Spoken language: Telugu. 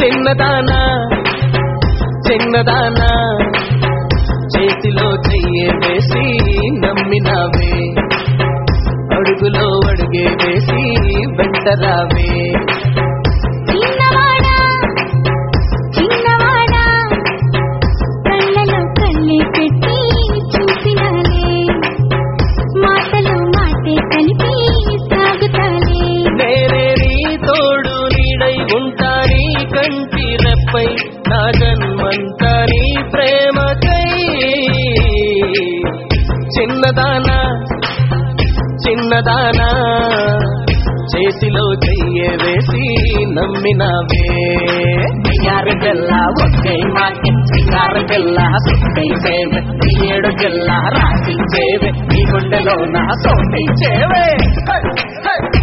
చిన్నదానా చిన్నదానా చేతిలో చెయ్యే వేసి నమ్మినావే అడుగులో అడుగే వేసి వెంటరావే చిన్నవాడా చిన్నవాడా కళ్ళలో కళ్ళే పెట్టి చూసినాలే మాటలు మాటే కలిపి సాగుతాలే నేనే నీ తోడు నీడై ఉంటా నీ కంటి రెప్పై నా జన్మంతా నీ ప్రేమకై చిన్నదానా చిన్నదానా చేతిలో చెయ్యే వేసి నమ్మినావే బియ్యారు పిల్ల ఒక్కై మాకి సింగారు పిల్ల సుక్కై చేవే ఏడు పిల్ల రాసి చేవే నీ గుండెలో నా సోటై చేవే